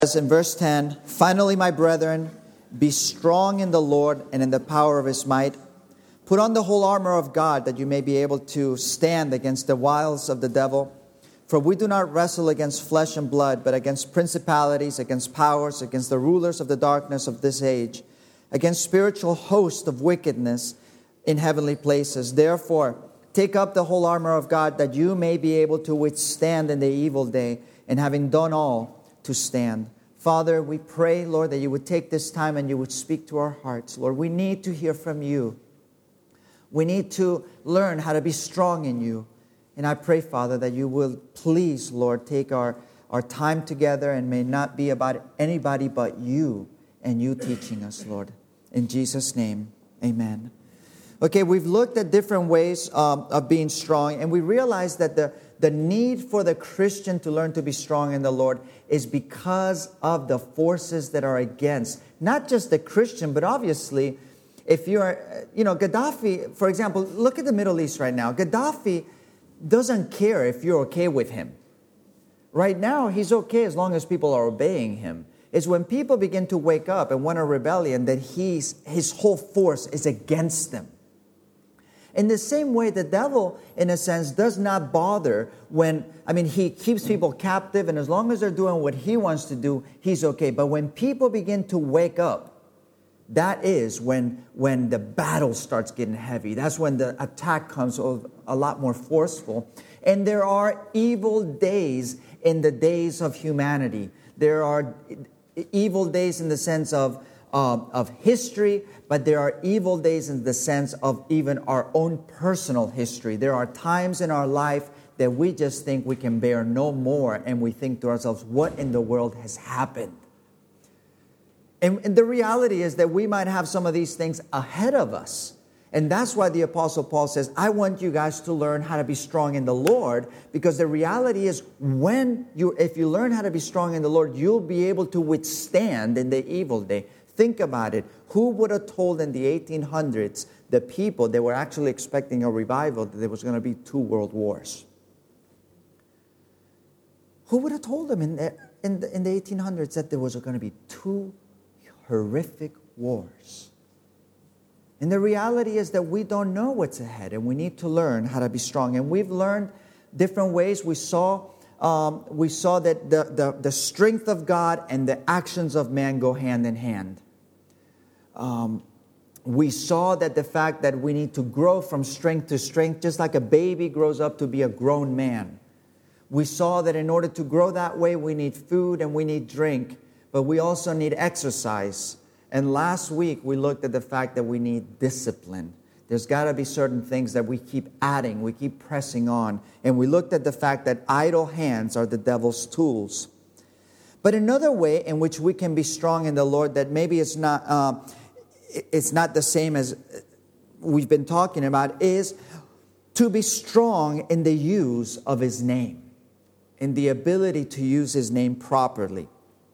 As in verse 10, finally, my brethren, be strong in the Lord and in the power of His might. Put on the whole armor of God, that you may be able to stand against the wiles of the devil. For we do not wrestle against flesh and blood, but against principalities, against powers, against the rulers of the darkness of this age, against spiritual hosts of wickedness in heavenly places. Therefore, take up the whole armor of God, that you may be able to withstand in the evil day, and having done all, to stand. Father, we pray, Lord, that you would take this time and you would speak to our hearts. Lord, we need to hear from you. We need to learn how to be strong in you. And I pray, Father, that you will please, Lord, take our time together and may not be about anybody but you and you teaching us, Lord. In Jesus' name, amen. Okay, we've looked at different ways of being strong, and we realize that the need for the Christian to learn to be strong in the Lord is because of the forces that are against, not just the Christian, but obviously, if you're, Gaddafi, for example, look at the Middle East right now. Gaddafi doesn't care if you're okay with him. Right now, he's okay as long as people are obeying him. It's when people begin to wake up and want a rebellion that his whole force is against them. In the same way, the devil, in a sense, does not bother he keeps people captive, and as long as they're doing what he wants to do, he's okay. But when people begin to wake up, that is when the battle starts getting heavy. That's when the attack comes a lot more forceful. And there are evil days in the days of humanity. There are evil days in the sense of history, but there are evil days in the sense of even our own personal history. There are times in our life that we just think we can bear no more, and we think to ourselves, what in the world has happened? And the reality is that we might have some of these things ahead of us. And that's why the Apostle Paul says, I want you guys to learn how to be strong in the Lord, because the reality is if you learn how to be strong in the Lord, you'll be able to withstand in the evil day. Think about it. Who would have told in the 1800s the people that were actually expecting a revival that there was going to be 2 world wars? Who would have told them in the 1800s that there was going to be 2 horrific wars? And the reality is that we don't know what's ahead, and we need to learn how to be strong. And we've learned different ways. We saw that the strength of God and the actions of man go hand in hand. We saw that the fact that we need to grow from strength to strength, just like a baby grows up to be a grown man. We saw that in order to grow that way, we need food and we need drink, but we also need exercise. And last week, we looked at the fact that we need discipline. There's got to be certain things that we keep adding, we keep pressing on. And we looked at the fact that idle hands are the devil's tools. But another way in which we can be strong in the Lord that maybe it's not the same as we've been talking about is to be strong in the use of His name, in the ability to use His name properly.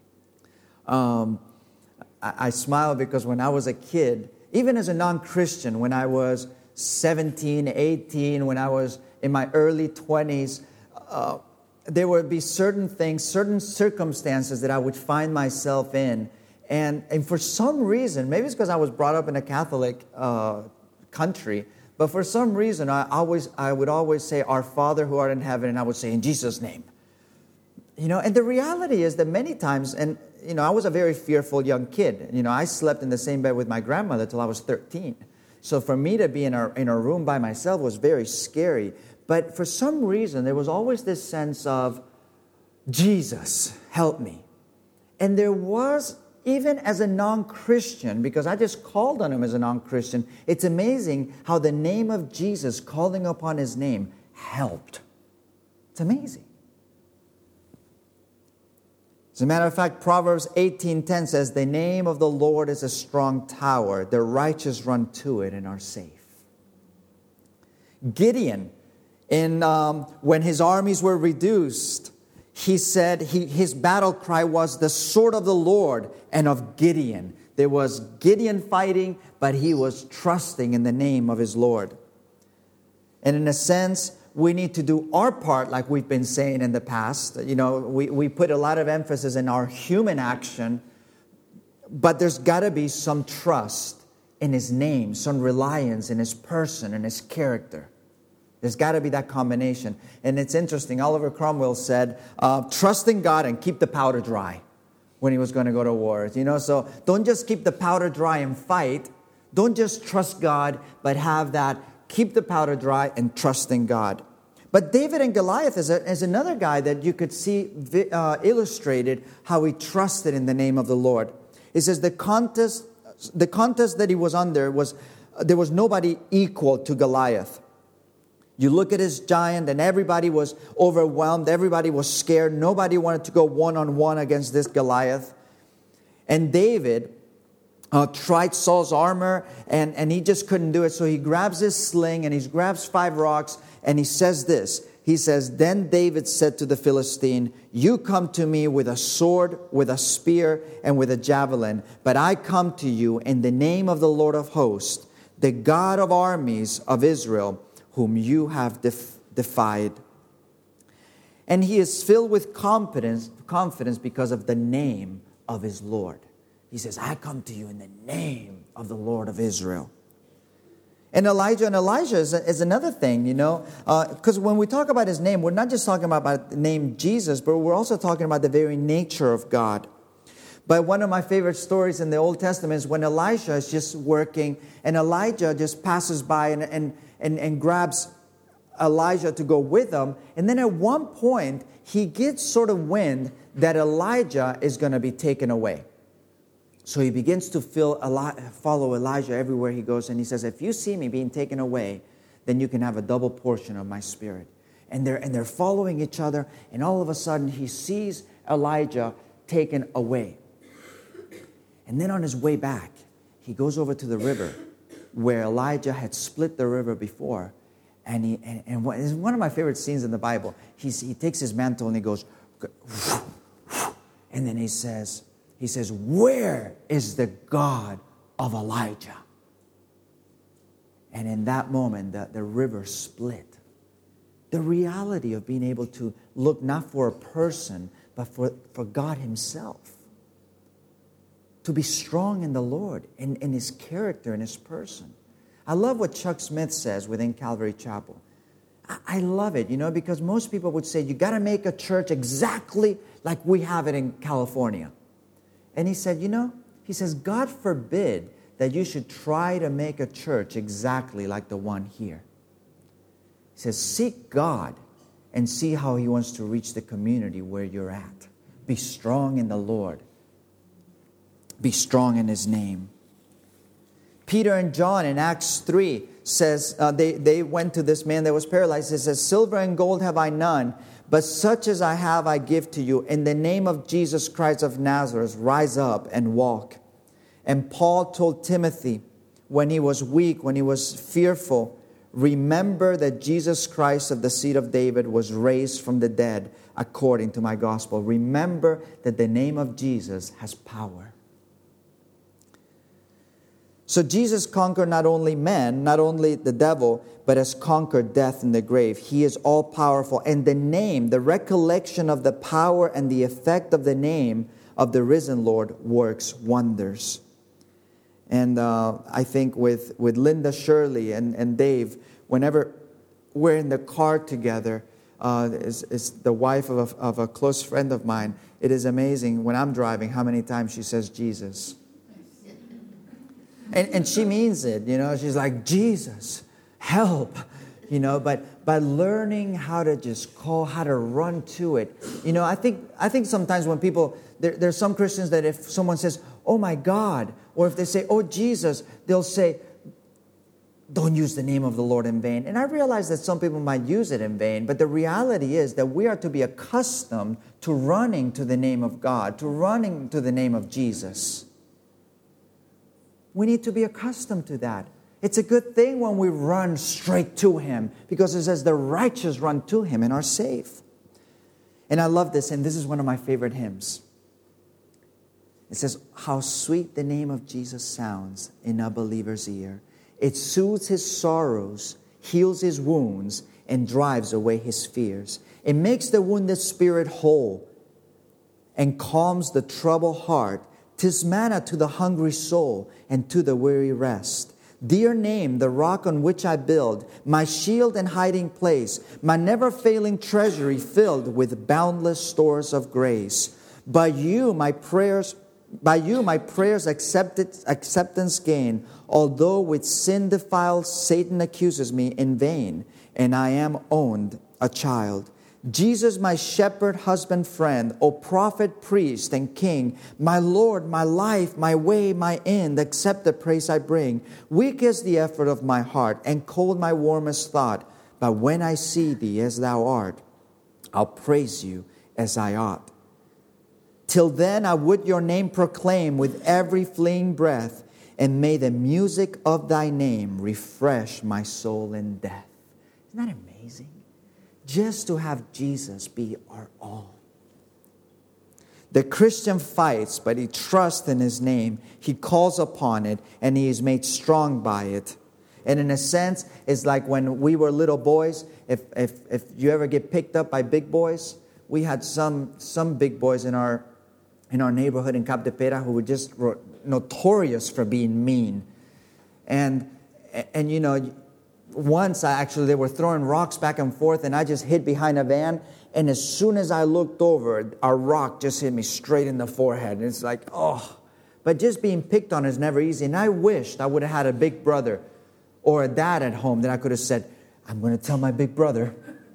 I smile because when I was a kid, even as a non-Christian, when I was 17, 18, when I was in my early 20s, there would be certain things, certain circumstances that I would find myself in. And for some reason, maybe it's because I was brought up in a Catholic country, but for some reason, I would always say, Our Father who art in heaven, and I would say, in Jesus' name. And the reality is that many times, and I was a very fearful young kid. I slept in the same bed with my grandmother till I was 13. So for me to be in a room by myself was very scary. But for some reason, there was always this sense of, Jesus, help me. And there was, even as a non-Christian, because I just called on Him as a non-Christian, it's amazing how the name of Jesus, calling upon His name, helped. It's amazing. As a matter of fact, Proverbs 18:10 says, the name of the Lord is a strong tower. The righteous run to it and are safe. Gideon, when his armies were reduced, he said his battle cry was the sword of the Lord and of Gideon. There was Gideon fighting, but he was trusting in the name of his Lord. And in a sense, we need to do our part, like we've been saying in the past. We put a lot of emphasis in our human action, but there's got to be some trust in His name, some reliance in His person and His character. There's got to be that combination. And it's interesting, Oliver Cromwell said, trust in God and keep the powder dry when he was going to go to war. So don't just keep the powder dry and fight. Don't just trust God, but have that, keep the powder dry and trust in God. But David and Goliath is another guy that you could see illustrated how he trusted in the name of the Lord. It says the contest that he was under there was nobody equal to Goliath. You look at his giant and everybody was overwhelmed. Everybody was scared. Nobody wanted to go one-on-one against this Goliath. And David tried Saul's armor and he just couldn't do it. So he grabs his sling and he grabs 5 rocks and he says this. He says, then David said to the Philistine, you come to me with a sword, with a spear, and with a javelin. But I come to you in the name of the Lord of hosts, the God of armies of Israel, whom you have defied. And he is filled with confidence because of the name of his Lord. He says, I come to you in the name of the Lord of Israel. And Elijah is another thing, because when we talk about his name, we're not just talking about the name Jesus, but we're also talking about the very nature of God. But one of my favorite stories in the Old Testament is when Elijah is just working and Elijah just passes by and grabs Elijah to go with him. And then at one point, he gets sort of wind that Elijah is going to be taken away. So he begins to follow Elijah everywhere he goes. And he says, if you see me being taken away, then you can have a double portion of my spirit. And they're following each other. And all of a sudden, he sees Elijah taken away. And then on his way back, he goes over to the river where Elijah had split the river before. And it's one of my favorite scenes in the Bible. He takes his mantle and he goes, and then he says, where is the God of Elijah? And in that moment, the river split. The reality of being able to look not for a person, but for God Himself. To be strong in the Lord, in His character, in His person. I love what Chuck Smith says within Calvary Chapel. I love it, because most people would say, you got to make a church exactly like we have it in California. And he said, he says, God forbid that you should try to make a church exactly like the one here. He says, seek God and see how He wants to reach the community where you're at. Be strong in the Lord. Be strong in His name. Peter and John in Acts 3 says, they went to this man that was paralyzed. It says, silver and gold have I none, but such as I have I give to you. In the name of Jesus Christ of Nazareth, rise up and walk. And Paul told Timothy, when he was weak, when he was fearful, remember that Jesus Christ of the seed of David was raised from the dead according to my gospel. Remember that the name of Jesus has power. So Jesus conquered not only men, not only the devil, but has conquered death and the grave. He is all powerful. And the name, the recollection of the power and the effect of the name of the risen Lord works wonders. And I think with Linda Shirley and Dave, whenever we're in the car together, is the wife of a close friend of mine, it is amazing when I'm driving how many times she says Jesus. And she means it, she's like, Jesus, help, but by learning how to just call, how to run to it. I think sometimes when people, there's some Christians that if someone says, oh my God, or if they say, oh Jesus, they'll say, don't use the name of the Lord in vain. And I realize that some people might use it in vain, but the reality is that we are to be accustomed to running to the name of God, to running to the name of Jesus. We need to be accustomed to that. It's a good thing when we run straight to Him, because it says the righteous run to Him and are safe. And I love this, and this is one of my favorite hymns. It says, how sweet the name of Jesus sounds in a believer's ear. It soothes his sorrows, heals his wounds, and drives away his fears. It makes the wounded spirit whole and calms the troubled heart. 'Tis manna to the hungry soul and to the weary rest. Dear name, the rock on which I build, my shield and hiding place, my never-failing treasury filled with boundless stores of grace. By you my prayers acceptance gain, although with sin defiled Satan accuses me in vain, and I am owned a child. Jesus, my shepherd, husband, friend, O prophet, priest, and king, my Lord, my life, my way, my end, accept the praise I bring. Weak is the effort of my heart, and cold my warmest thought. But when I see thee as thou art, I'll praise you as I ought. Till then I would your name proclaim with every fleeing breath, and may the music of thy name refresh my soul in death. Isn't that amazing? Just to have Jesus be our all. The Christian fights, but he trusts in his name. He calls upon it, and he is made strong by it. And in a sense, it's like when we were little boys. If you ever get picked up by big boys, we had some big boys in our neighborhood in Capdepera who were just notorious for being mean. And you know, once they were throwing rocks back and forth, and I just hid behind a van, and as soon as I looked over, a rock just hit me straight in the forehead. And it's like, oh. But just being picked on is never easy. And I wished I would have had a big brother or a dad at home that I could have said, I'm going to tell my big brother.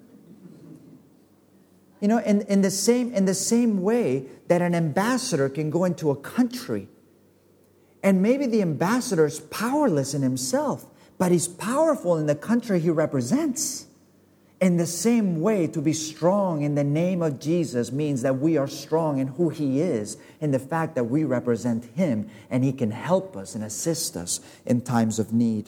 You know, in the same way that an ambassador can go into a country, and maybe the ambassador is powerless in himself, but he's powerful in the country he represents. In the same way, to be strong in the name of Jesus means that we are strong in who he is, in the fact that we represent him, and he can help us and assist us in times of need.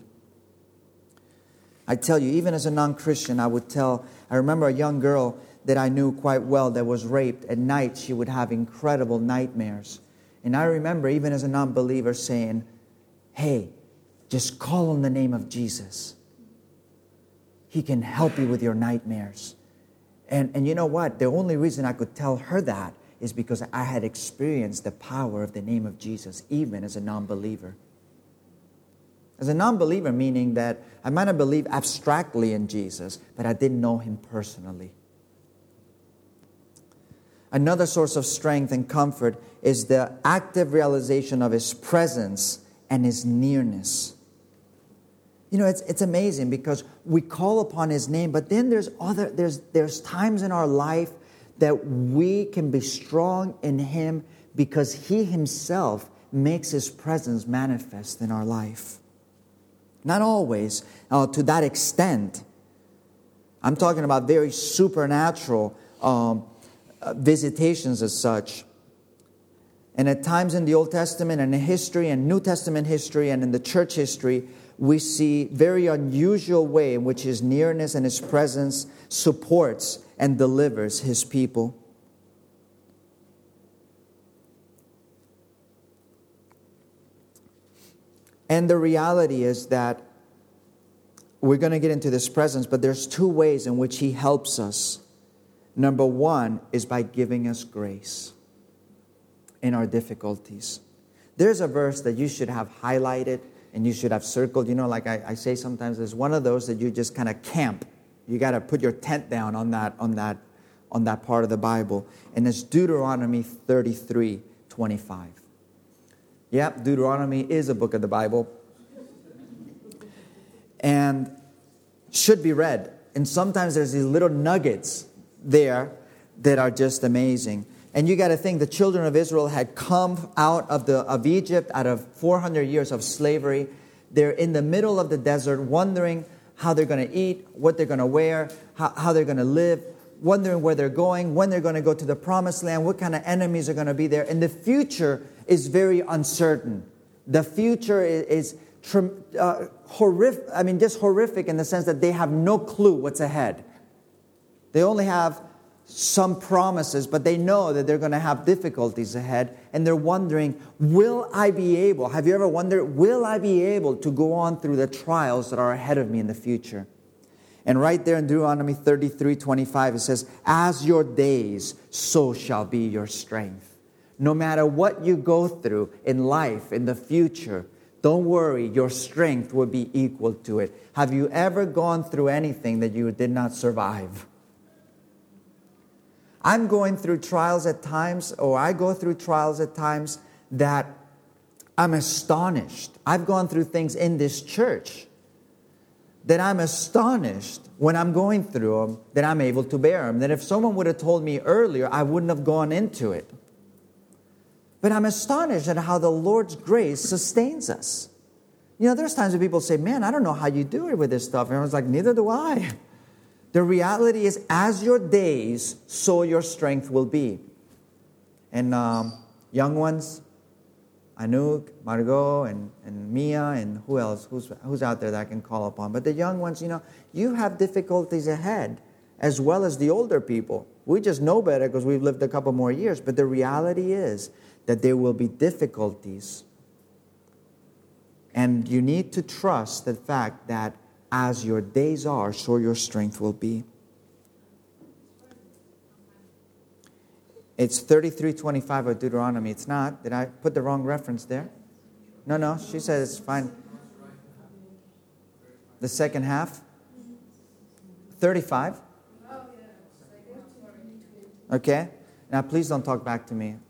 I tell you, even as a non-Christian, I remember a young girl that I knew quite well that was raped. At night, she would have incredible nightmares. And I remember, even as a non-believer, saying, hey, just call on the name of Jesus. He can help you with your nightmares. And you know what? The only reason I could tell her that is because I had experienced the power of the name of Jesus, even as a non-believer. As a non-believer, meaning that I might have believed abstractly in Jesus, but I didn't know him personally. Another source of strength and comfort is the active realization of his presence and his nearness. You know, it's amazing because we call upon his name, but then there's times in our life that we can be strong in him because he himself makes his presence manifest in our life. Not always to that extent. I'm talking about very supernatural visitations as such. And at times in the Old Testament and in history and New Testament history and in the church history, we see very unusual way in which his nearness and his presence supports and delivers his people. And the reality is that we're going to get into this presence, but there's two ways in which he helps us. Number one is by giving us grace in our difficulties. There's a verse that you should have highlighted and you should have circled. You know, like I say sometimes, there's one of those that you just kind of camp. You got to put your tent down on that part of the Bible. And it's Deuteronomy 33:25. Yep, Deuteronomy is a book of the Bible. And should be read. And sometimes there's these little nuggets there that are just amazing. And you got to think the children of Israel had come out of Egypt, out of 400 years of slavery. They're in the middle of the desert, wondering how they're going to eat, what they're going to wear, how they're going to live, wondering where they're going, when they're going to go to the promised land, what kind of enemies are going to be there. And the future is very uncertain. The future is horrific. I mean, just horrific in the sense that they have no clue what's ahead. They only have some promises, but they know that they're going to have difficulties ahead, and they're wondering, will I be able? Have you ever wondered, will I be able to go on through the trials that are ahead of me in the future? And right there in Deuteronomy 33:25, it says, as your days, so shall be your strength. No matter what you go through in life, in the future, don't worry, your strength will be equal to it. Have you ever gone through anything that you did not survive? I'm going through trials at times, or I go through trials at times that I'm astonished. I've gone through things in this church that I'm astonished when I'm going through them, that I'm able to bear them. That if someone would have told me earlier, I wouldn't have gone into it. But I'm astonished at how the Lord's grace sustains us. You know, there's times when people say, man, I don't know how you do it with this stuff. And I was like, neither do I. The reality is, as your days, so your strength will be. And young ones, Anouk, Margot, and Mia, and who else? Who's out there that I can call upon? But the young ones, you know, you have difficulties ahead, as well as the older people. We just know better because we've lived a couple more years. But the reality is that there will be difficulties. And you need to trust the fact that as your days are, so your strength will be. It's 33:25 of Deuteronomy. It's not. Did I put the wrong reference there? No. She says it's fine. The second half? 35? Okay. Now please don't talk back to me.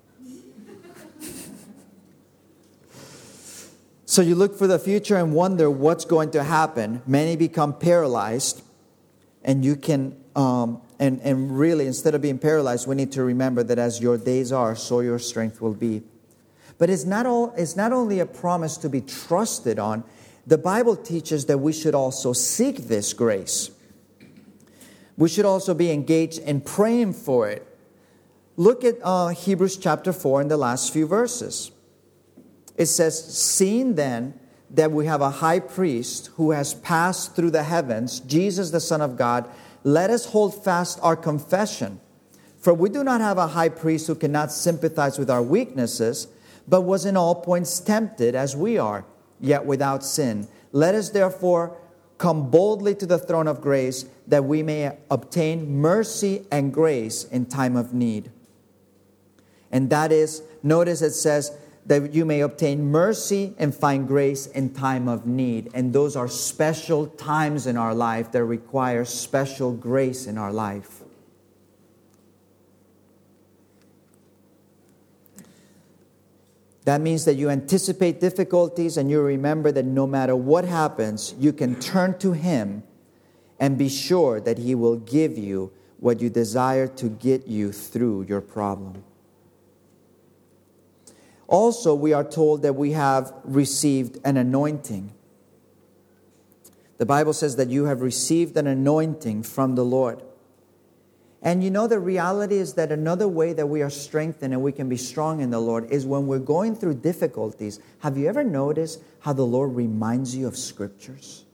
So you look for the future and wonder what's going to happen. Many become paralyzed. And you can... And really, instead of being paralyzed, we need to remember that as your days are, so your strength will be. But it's not only a promise to be trusted on. The Bible teaches that we should also seek this grace. We should also be engaged in praying for it. Look at Hebrews chapter 4 in the last few verses. It says, seeing then that we have a high priest who has passed through the heavens, Jesus the Son of God, let us hold fast our confession. For we do not have a high priest who cannot sympathize with our weaknesses, but was in all points tempted as we are, yet without sin. Let us therefore come boldly to the throne of grace, that we may obtain mercy and grace in time of need. And that is, notice it says, that you may obtain mercy and find grace in time of need. And those are special times in our life that require special grace in our life. That means that you anticipate difficulties and you remember that no matter what happens, you can turn to Him and be sure that He will give you what you desire to get you through your problem. Also, we are told that we have received an anointing. The Bible says that you have received an anointing from the Lord. And you know, the reality is that another way that we are strengthened and we can be strong in the Lord is when we're going through difficulties. Have you ever noticed how the Lord reminds you of scriptures?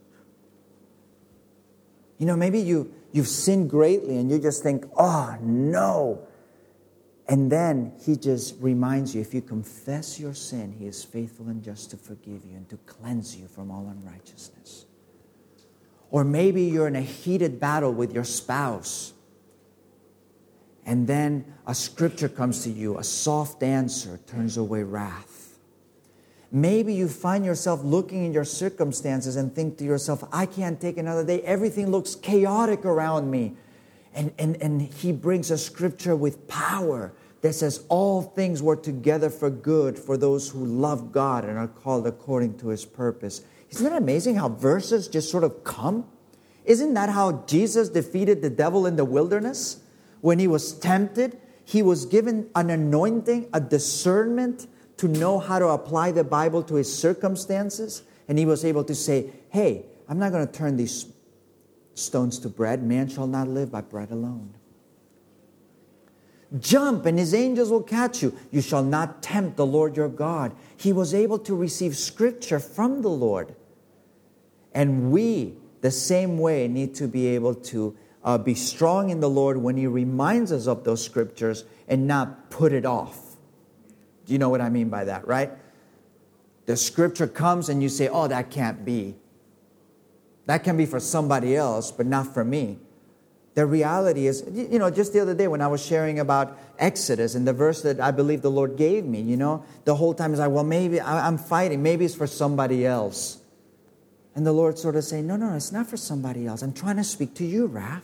You know, maybe you've sinned greatly and you just think, oh, no. And then He just reminds you, if you confess your sin, He is faithful and just to forgive you and to cleanse you from all unrighteousness. Or maybe you're in a heated battle with your spouse. And then a scripture comes to you, a soft answer turns away wrath. Maybe you find yourself looking in your circumstances and think to yourself, I can't take another day. Everything looks chaotic around me. And He brings a scripture with power that says all things work together for good for those who love God and are called according to His purpose. Isn't it amazing how verses just sort of come? Isn't that how Jesus defeated the devil in the wilderness? When He was tempted, He was given an anointing, a discernment to know how to apply the Bible to His circumstances. And He was able to say, hey, I'm not going to turn these stones to bread. Man shall not live by bread alone. Jump and His angels will catch you. You shall not tempt the Lord your God. He was able to receive scripture from the Lord. And we, the same way, need to be able to be strong in the Lord when He reminds us of those scriptures and not put it off. Do you know what I mean by that, right? The scripture comes and you say, oh, that can't be. That can be for somebody else, but not for me. The reality is, just the other day when I was sharing about Exodus and the verse that I believe the Lord gave me, the whole time is like, well, maybe I'm fighting. Maybe it's for somebody else. And the Lord sort of saying, no, it's not for somebody else. I'm trying to speak to you, Raph.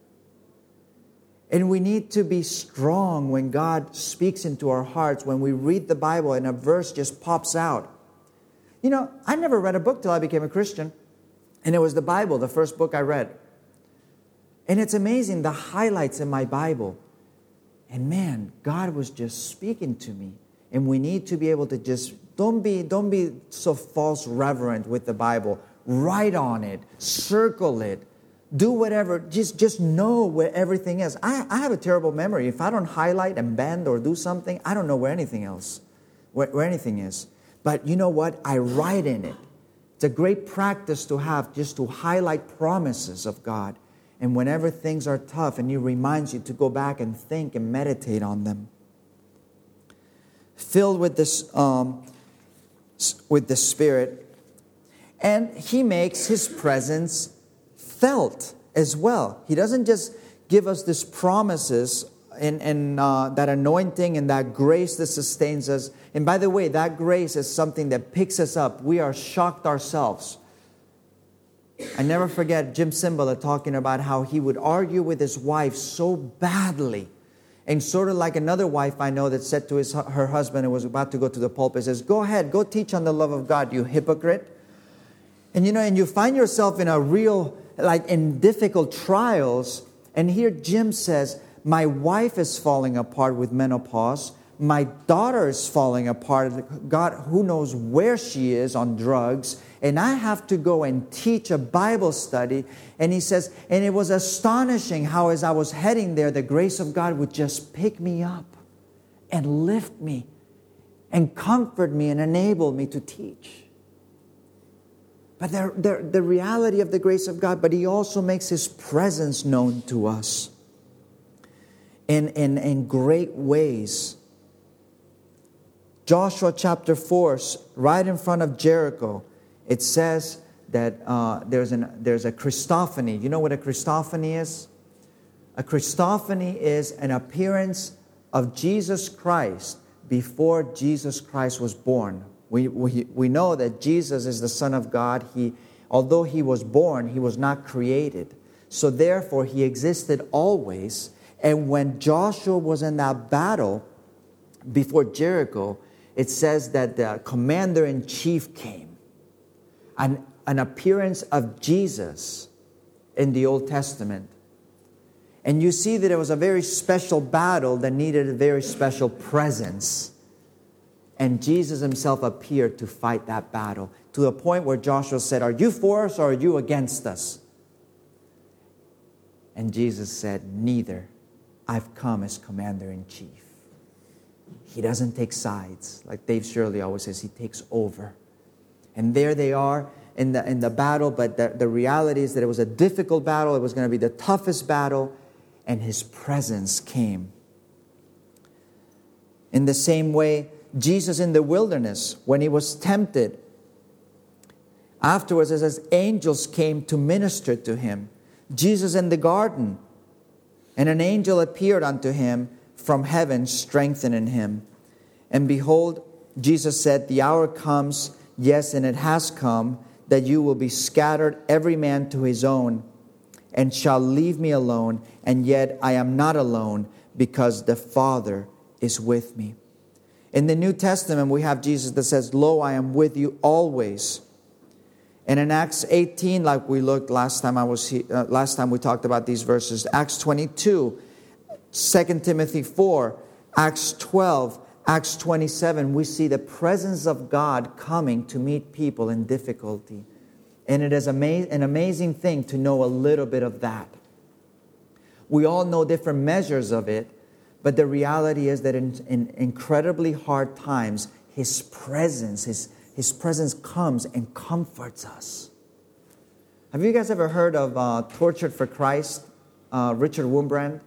And we need to be strong when God speaks into our hearts, when we read the Bible and a verse just pops out. I never read a book till I became a Christian. And it was the Bible, the first book I read. And it's amazing, the highlights in my Bible. And man, God was just speaking to me. And we need to be able to just, don't be so false reverent with the Bible. Write on it, circle it, do whatever, just know where everything is. I have a terrible memory. If I don't highlight and bend or do something, I don't know where anything else, where anything is. But you know what? I write in it. It's a great practice to have, just to highlight promises of God. And whenever things are tough, and He reminds you to go back and think and meditate on them. Filled with this, with the Spirit. And He makes His presence felt as well. He doesn't just give us these promises and that anointing and that grace that sustains us. And by the way, that grace is something that picks us up. We are shocked ourselves. I never forget Jim Cymbala talking about how he would argue with his wife so badly. And sort of like another wife I know that said to her husband who was about to go to the pulpit, says, go ahead, go teach on the love of God, you hypocrite. And and you find yourself in a real, in difficult trials. And here Jim says, my wife is falling apart with menopause. My daughter is falling apart. God, who knows where she is on drugs. And I have to go and teach a Bible study. And he says, and it was astonishing how as I was heading there, the grace of God would just pick me up and lift me and comfort me and enable me to teach. But the reality of the grace of God, but He also makes His presence known to us in great ways. Joshua chapter 4, right in front of Jericho, it says that there's a Christophany. You know what a Christophany is? A Christophany is an appearance of Jesus Christ before Jesus Christ was born. We know that Jesus is the Son of God. Although He was born, He was not created. So therefore, He existed always. And when Joshua was in that battle before Jericho, it says that the commander-in-chief came. An appearance of Jesus in the Old Testament. And you see that it was a very special battle that needed a very special presence. And Jesus Himself appeared to fight that battle to the point where Joshua said, are you for us or are you against us? And Jesus said, neither. I've come as commander-in-chief. He doesn't take sides. Like Dave Shirley always says, He takes over. And there they are in the battle, but the reality is that it was a difficult battle. It was going to be the toughest battle, and His presence came. In the same way, Jesus in the wilderness, when He was tempted, afterwards it says angels came to minister to Him. Jesus in the garden, and an angel appeared unto Him from heaven, strengthening Him. And behold, Jesus said, the hour comes, yes, and it has come, that you will be scattered every man to his own, and shall leave me alone, and yet I am not alone, because the Father is with me. In the New Testament, we have Jesus that says, lo, I am with you always. And in Acts 18, like we looked last time last time we talked about these verses, Acts 22, 2 Timothy 4, Acts 12, Acts 27, we see the presence of God coming to meet people in difficulty. And it is an amazing thing to know a little bit of that. We all know different measures of it, but the reality is that in incredibly hard times, His presence, His presence comes and comforts us. Have you guys ever heard of Tortured for Christ, Richard Wurmbrand?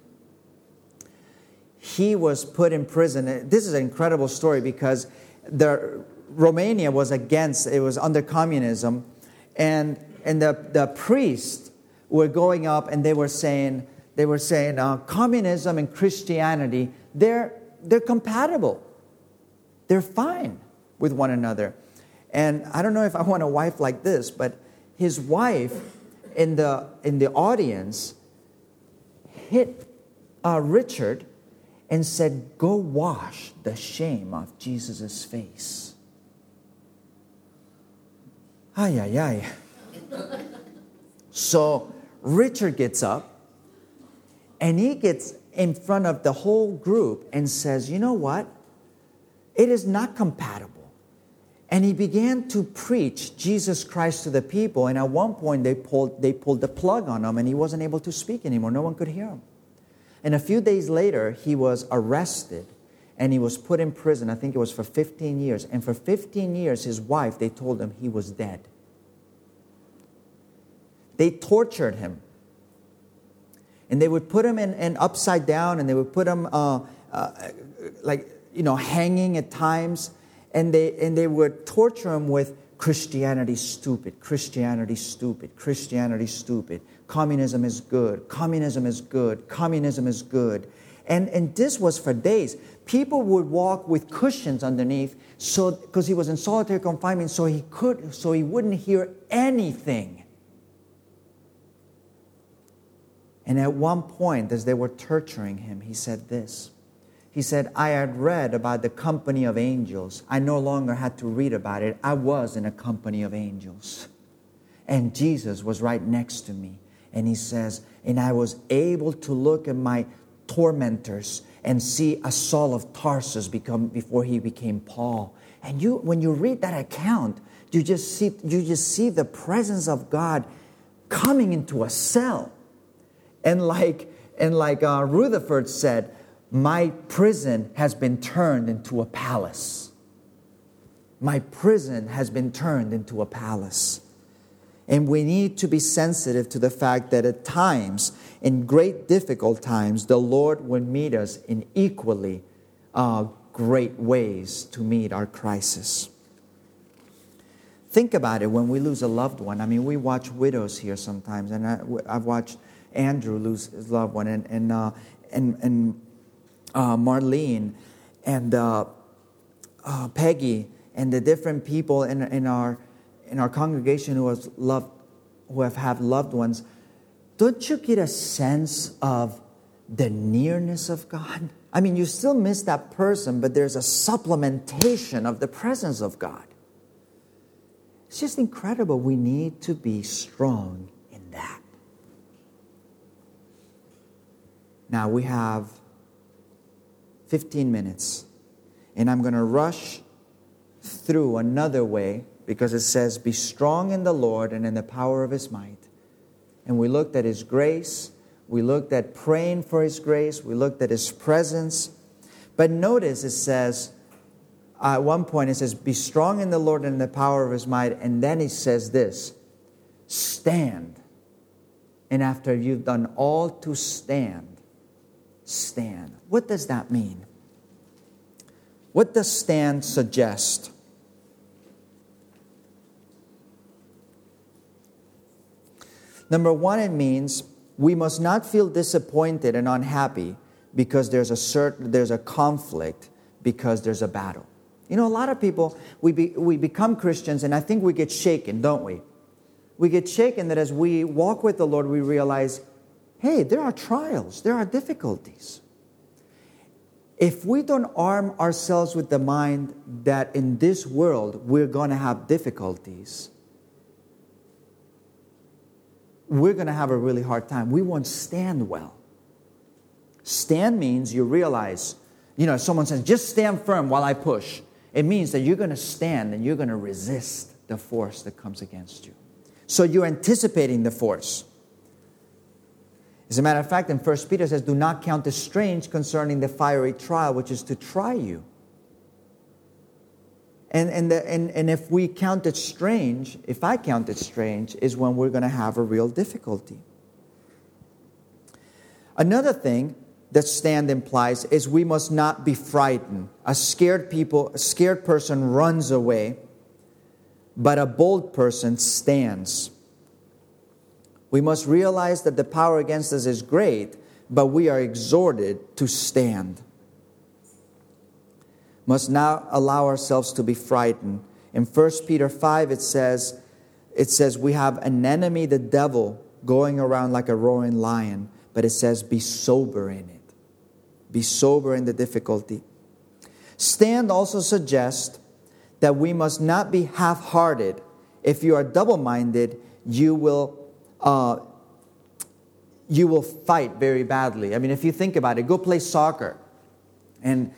He was put in prison. This is an incredible story because Romania was under communism, and the priests were going up and they were saying communism and Christianity, they're compatible. They're fine with one another. And I don't know if I want a wife like this, but his wife in the audience hit Richard and said, "Go wash the shame off Jesus' face." Ay, ay, ay. So Richard gets up and he gets in front of the whole group and says, "You know what? It is not compatible." And he began to preach Jesus Christ to the people. And at one point, they pulled the plug on him, and he wasn't able to speak anymore. No one could hear him. And a few days later, he was arrested, and he was put in prison. I think it was for 15 years. And for 15 years, his wife, they told him he was dead. They tortured him. And they would put him in upside down, and they would put him hanging at times. And they would torture him with Christianity stupid, Christianity stupid, Christianity stupid. Communism is good, communism is good, communism is good. And this was for days. People would walk with cushions underneath because he was in solitary confinement, so he wouldn't hear anything. And at one point, as they were torturing him, he said this. He said, "I had read about the company of angels. I no longer had to read about it. I was in a company of angels. And Jesus was right next to me." And he says, "And I was able to look at my tormentors and see a Saul of Tarsus before he became Paul." And when you read that account, you just see the presence of God coming into a cell. And like Rutherford said, "My prison has been turned into a palace." My prison has been turned into a palace. And we need to be sensitive to the fact that at times, in great difficult times, the Lord will meet us in equally great ways to meet our crisis. Think about it when we lose a loved one. I mean, we watch widows here sometimes, and I've watched Andrew lose his loved one, and Marlene and Peggy and the different people in our congregation who have had loved ones. Don't you get a sense of the nearness of God? I mean, you still miss that person, but there's a supplementation of the presence of God. It's just incredible. We need to be strong in that. Now we have 15 minutes, and I'm going to rush through another way because it says, "Be strong in the Lord and in the power of His might." And we looked at His grace. We looked at praying for His grace. We looked at His presence. But notice it says, at one point it says, "Be strong in the Lord and in the power of His might." And then He says this, "Stand. And after you've done all to stand, stand." What does that mean? What does stand suggest? Number one, it means we must not feel disappointed and unhappy because there's a conflict, because there's a battle. You know, a lot of people, we become Christians, and I think we get shaken, don't we? We get shaken that as we walk with the Lord, we realize, hey, there are trials, there are difficulties. If we don't arm ourselves with the mind that in this world we're going to have difficulties, we're going to have a really hard time. We won't stand well. Stand means you realize, if someone says, "Just stand firm while I push," it means that you're going to stand and you're going to resist the force that comes against you. So you're anticipating the force. As a matter of fact, in 1 Peter it says, "Do not count it strange concerning the fiery trial, which is to try you." And if we count it strange, if I count it strange, is when we're going to have a real difficulty. Another thing that stand implies is we must not be frightened. A scared person runs away, but a bold person stands. We must realize that the power against us is great, but we are exhorted to stand. Must not allow ourselves to be frightened. In 1 Peter 5, it says we have an enemy, the devil, going around like a roaring lion. But it says, be sober in it. Be sober in the difficulty. Stand also suggests that we must not be half-hearted. If you are double-minded, you will fight very badly. I mean, if you think about it, go play soccer. And,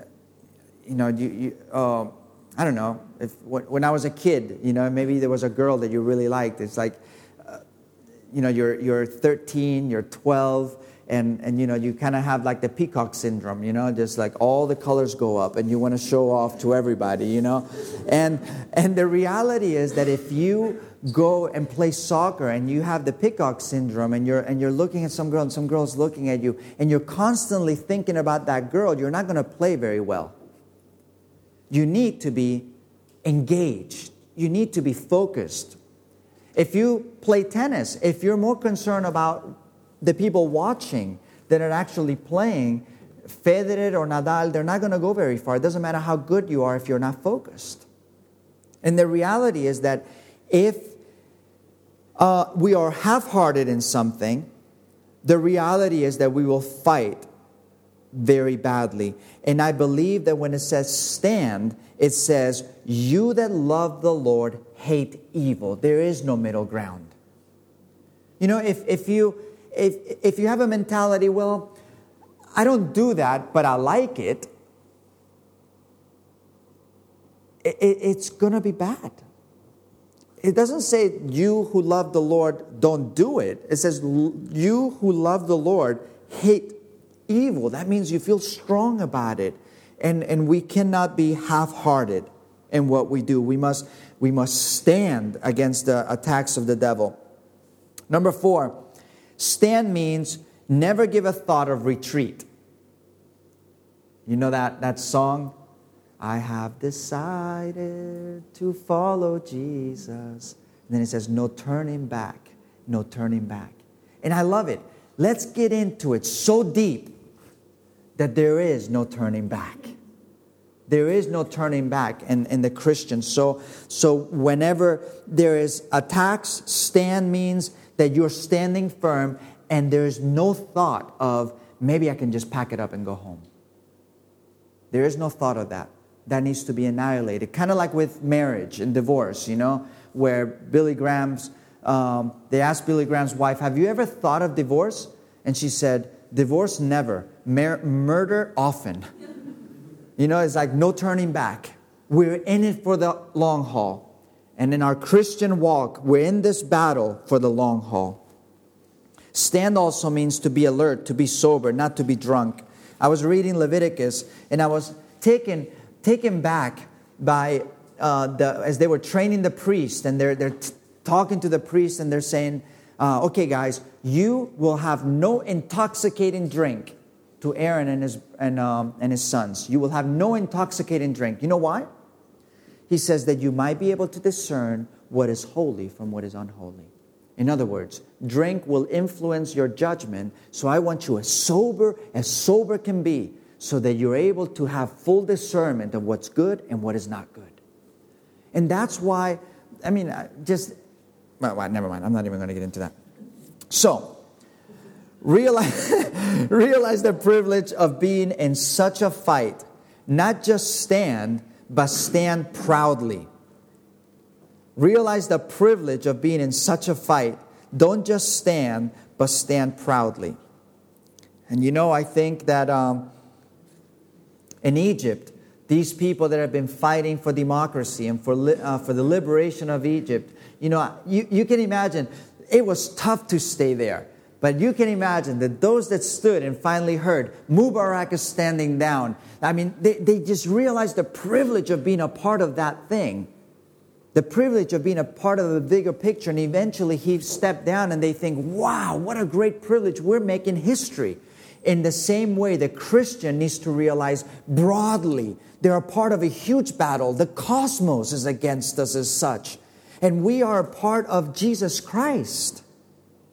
I don't know, when I was a kid, maybe there was a girl that you really liked. It's like, you're 13, you're 12, and you kind of have like the peacock syndrome, just like all the colors go up and you want to show off to everybody, And the reality is that if you go and play soccer and you have the peacock syndrome and you're looking at some girl and some girl's looking at you and you're constantly thinking about that girl, you're not going to play very well. You need to be engaged. You need to be focused. If you play tennis, if you're more concerned about the people watching than are actually playing, Federer or Nadal, they're not going to go very far. It doesn't matter how good you are if you're not focused. And the reality is that if we are half-hearted in something, the reality is that we will fight very badly. And I believe that when it says stand, it says, you that love the Lord hate evil. There is no middle ground. If you have a mentality, well, I don't do that, but I like it, it's going to be bad. It doesn't say you who love the Lord don't do it. It says you who love the Lord hate evil. That means you feel strong about it. And we cannot be half-hearted in what we do. We must stand against the attacks of the devil. Number 4, stand means never give a thought of retreat. You know that song? I have decided to follow Jesus. And then it says, no turning back, no turning back. And I love it. Let's get into it so deep that there is no turning back. There is no turning back in the Christian. So whenever there is attacks, stand means that you're standing firm and there's no thought of, maybe I can just pack it up and go home. There is no thought of that. That needs to be annihilated. Kind of like with marriage and divorce, where Billy Graham's, they asked Billy Graham's wife, have you ever thought of divorce? And she said, divorce never, murder often. It's like no turning back. We're in it for the long haul. And in our Christian walk, we're in this battle for the long haul. Stand also means to be alert, to be sober, not to be drunk. I was reading Leviticus and I was taken back by as they were training the priest, and they're talking to the priest and they're saying, okay guys, you will have no intoxicating drink. To Aaron and his sons, you will have no intoxicating drink. You know why? He says that you might be able to discern what is holy from what is unholy. In other words, drink will influence your judgment. So I want you as sober can be, so that you're able to have full discernment of what's good and what is not good. And that's why, never mind. I'm not even going to get into that. So, realize the privilege of being in such a fight. Not just stand, but stand proudly. Realize the privilege of being in such a fight. Don't just stand, but stand proudly. And I think that in Egypt, these people that have been fighting for democracy and for the liberation of Egypt, you can imagine it was tough to stay there. But you can imagine that those that stood and finally heard Mubarak is standing down. They just realized the privilege of being a part of that thing. The privilege of being a part of the bigger picture. And eventually he stepped down and they think, wow, what a great privilege. We're making history. In the same way, the Christian needs to realize broadly, they're a part of a huge battle. The cosmos is against us as such. And we are a part of Jesus Christ.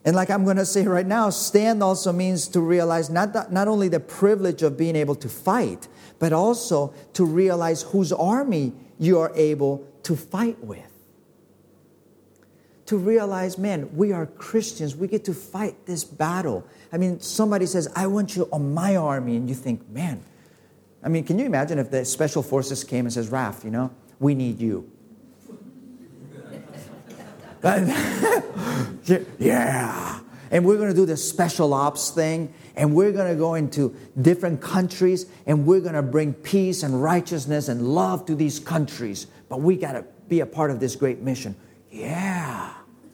And like I'm going to say right now, stand also means to realize not only the privilege of being able to fight, but also to realize whose army you are able to fight with. To realize, man, we are Christians. We get to fight this battle. I mean, somebody says, I want you on my army. And you think, man, I mean, can you imagine if the special forces came and says, Raph, we need you. Yeah. And we're going to do this special ops thing. And we're going to go into different countries. And we're going to bring peace and righteousness and love to these countries. But we got to be a part of this great mission. Yeah.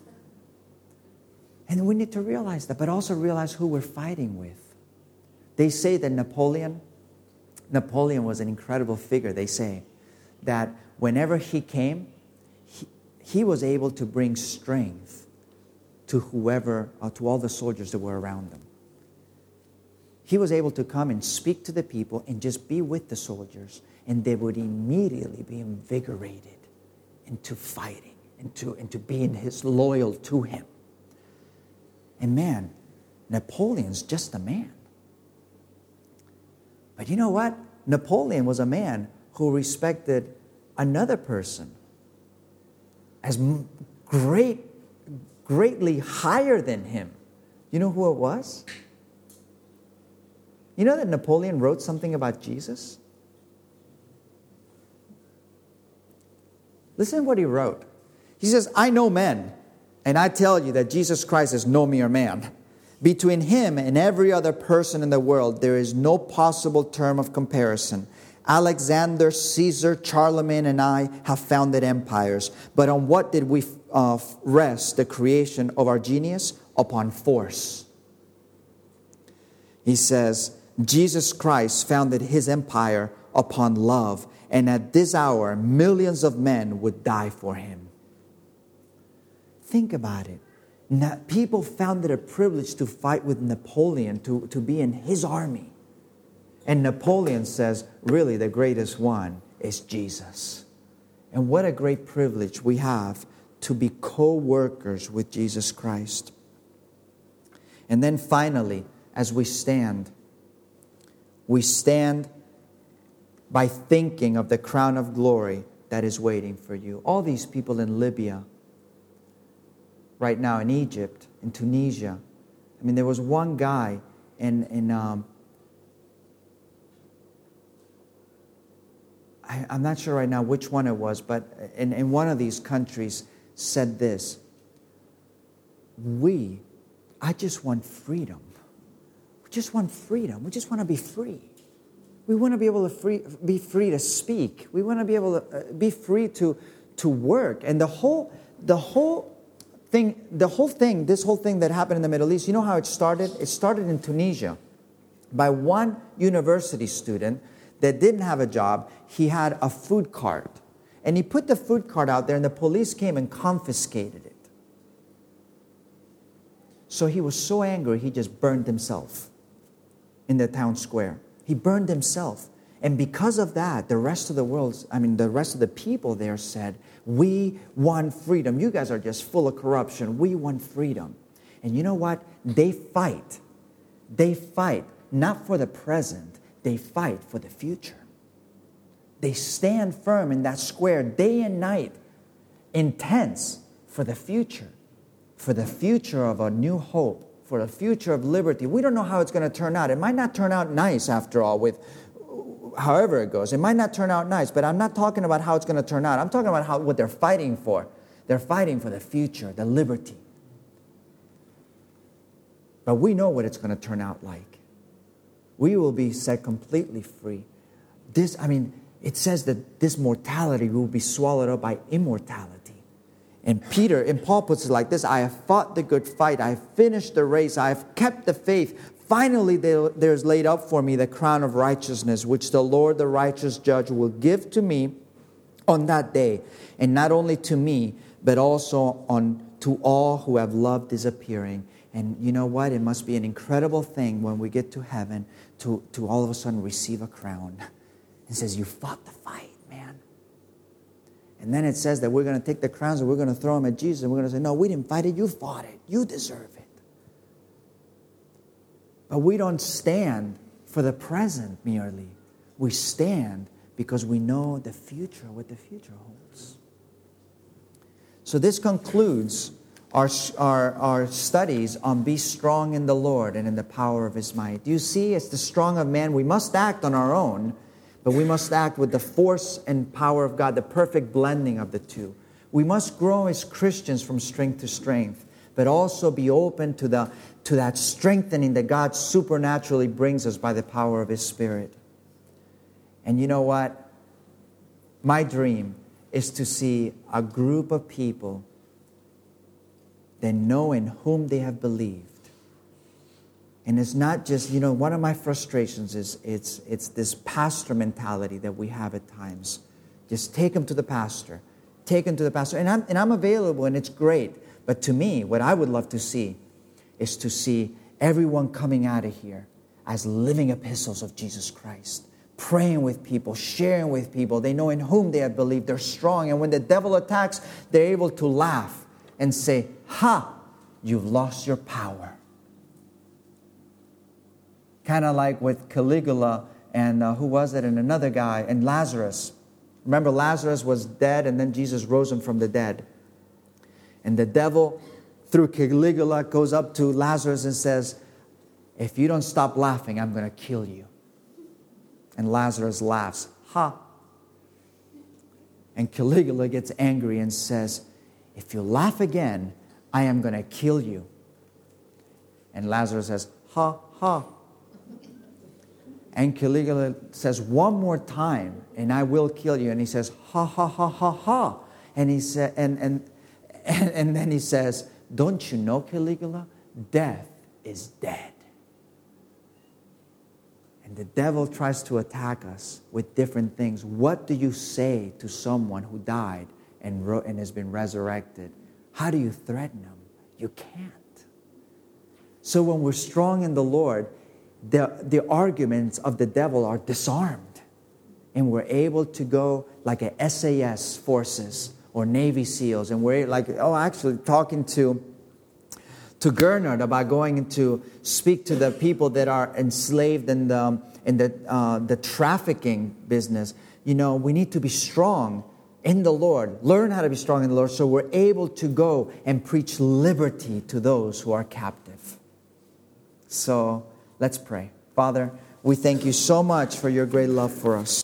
And we need to realize that, but also realize who we're fighting with. They say that Napoleon was an incredible figure. They say that whenever he came, he was able to bring strength to to all the soldiers that were around them. He was able to come and speak to the people and just be with the soldiers, and they would immediately be invigorated into fighting. Into being loyal to him. And man, Napoleon's just a man. But you know what? Napoleon was a man who respected another person as greatly higher than him. You know who it was? You know that Napoleon wrote something about Jesus? Listen to what he wrote. He says, I know men, and I tell you that Jesus Christ is no mere man. Between him and every other person in the world, there is no possible term of comparison. Alexander, Caesar, Charlemagne, and I have founded empires. But on what did we rest the creation of our genius? Upon force. He says, Jesus Christ founded his empire upon love. And at this hour, millions of men would die for him. Think about it. Now, people found it a privilege to fight with Napoleon, to be in his army. And Napoleon says, really, the greatest one is Jesus. And what a great privilege we have to be co-workers with Jesus Christ. And then finally, as we stand by thinking of the crown of glory that is waiting for you. All these people in Libya, right now in Egypt, in Tunisia. I mean, there was one guy I'm not sure right now which one it was, but in one of these countries said this: I just want freedom. We just want freedom. We just want to be free. We want to be able to be free to speak. We want to be able to be free to work. And this whole thing that happened in the Middle East, you know how it started? It started in Tunisia by one university student that didn't have a job. He had a food cart. And he put the food cart out there, and the police came and confiscated it. So he was so angry, he just burned himself in the town square. He burned himself. And because of that, the rest of the people there said, we want freedom. You guys are just full of corruption. We want freedom. And you know what? They fight. They fight not for the present. They fight for the future. They stand firm in that square day and night, intense for the future of a new hope, for the future of liberty. We don't know how it's going to turn out. It might not turn out nice after all with however it goes. It might not turn out nice, but I'm not talking about how it's going to turn out. I'm talking about what they're fighting for. They're fighting for the future, the liberty. But we know what it's going to turn out like. We will be set completely free. It says that this mortality will be swallowed up by immortality. And Paul puts it like this: I have fought the good fight. I have finished the race. I have kept the faith. Finally, there's laid up for me the crown of righteousness, which the Lord, the righteous judge, will give to me on that day. And not only to me, but also to all who have loved his appearing. And you know what? It must be an incredible thing when we get to heaven to all of a sudden receive a crown. It says, you fought the fight, man. And then it says that we're going to take the crowns and we're going to throw them at Jesus. And we're going to say, no, we didn't fight it. You fought it. You deserve it. But we don't stand for the present merely. We stand because we know the future, what the future holds. So this concludes our studies on be strong in the Lord and in the power of His might. You see, as the strong of man, we must act on our own, but we must act with the force and power of God, the perfect blending of the two. We must grow as Christians from strength to strength, but also be open to that strengthening that God supernaturally brings us by the power of His Spirit. And you know what? My dream is to see a group of people that know in whom they have believed. And it's not just, one of my frustrations is it's this pastor mentality that we have at times. Just take them to the pastor. Take them to the pastor. And I'm available, and it's great. But to me, what I would love to see is to see everyone coming out of here as living epistles of Jesus Christ. Praying with people, sharing with people. They know in whom they have believed. They're strong. And when the devil attacks, they're able to laugh and say, "Ha, you've lost your power." Kind of like with Caligula and who was it? And another guy, and Lazarus. Remember, Lazarus was dead, and then Jesus rose him from the dead. And the devil, through Caligula, goes up to Lazarus and says, "If you don't stop laughing, I'm going to kill you." And Lazarus laughs. Ha. And Caligula gets angry and says, "If you laugh again, I am going to kill you." And Lazarus says, "Ha, ha." And Caligula says, "One more time, and I will kill you." And he says, "Ha, ha, ha, ha, ha." And he said, and then he says, "Don't you know, Caligula? Death is dead." And the devil tries to attack us with different things. What do you say to someone who died and has been resurrected? How do you threaten them? You can't. So when we're strong in the Lord, the arguments of the devil are disarmed. And we're able to go like a SAS forces or Navy SEALs. And we're actually talking to Gernard about going to speak to the people that are enslaved in the trafficking business. We need to be strong in the Lord. Learn how to be strong in the Lord so we're able to go and preach liberty to those who are captive. So let's pray. Father, we thank you so much for your great love for us.